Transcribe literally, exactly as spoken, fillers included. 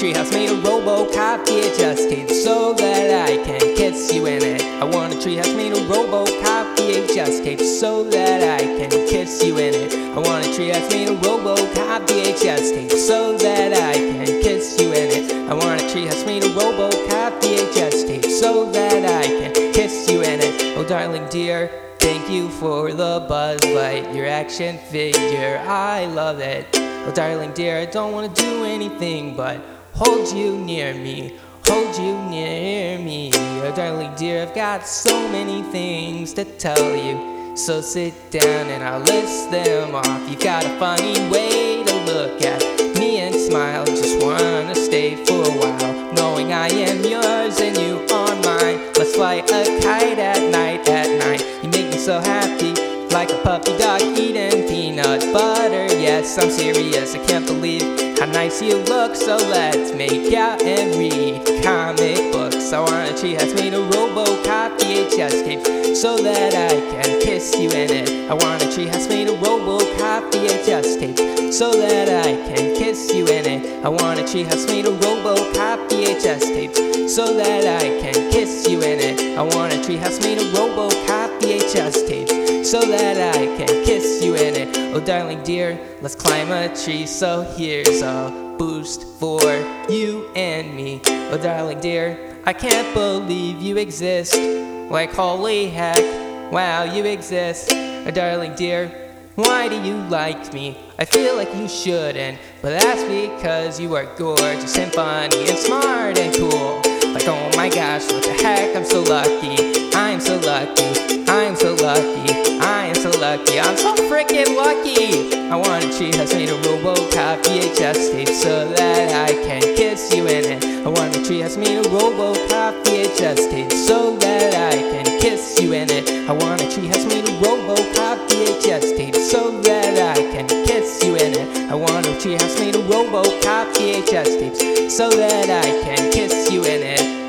treehouse made of RoboCop V H S tape so that I can kiss you in it. I want a treehouse made of RoboCop V H S tape so that I can kiss you in it. I want a treehouse made of RoboCop V H S tape so that I can kiss you in it. I want a treehouse made of RoboCop V H S tape so that I can kiss you in it. Oh darling dear, thank you for the Buzz Lightyear action figure, I love it. Oh darling dear, I don't want to do anything but hold you near me, hold you near me. Oh darling dear, I've got so many things to tell you, so sit down and I'll list them off. You've got a funny way to look at me and smile, just wanna stay for a while, knowing I am yours and you are mine. Let's fly a kite at night, at night. You make me so happy, like a puppy dog eating peanut butter. Yes, I'm serious, I can't believe how nice you look. So let's make out and read comic books. I want a treehouse made of RoboCop V H S tape so that I can kiss you in it. I want a treehouse made of RoboCop V H S tape so that I can kiss you in it. I want a treehouse made of RoboCop V H S tape so that I can kiss you in it. I want a treehouse made of RoboCop V H S tape so that I can kiss you in it. Oh darling dear, let's climb a tree, so here's a boost for you and me. Oh darling dear, I can't believe you exist, like holy heck, wow you exist. Oh darling dear, why do you like me? I feel like you shouldn't, but that's because you are gorgeous and funny and smart and cool. Like oh my gosh, what the heck, I'm so lucky, I'm so lucky, I'm so lucky, I am so lucky, I'm so freaking lucky. I want a treehouse made of RoboCop V H S tape so that I can kiss you in it. I want a treehouse made of RoboCop V H S tape so that I can kiss you in it. I want a treehouse made of RoboCop V H S tape so that I can kiss you in it. I want a treehouse made of RoboCop V H S tapes so that I can kiss you in it.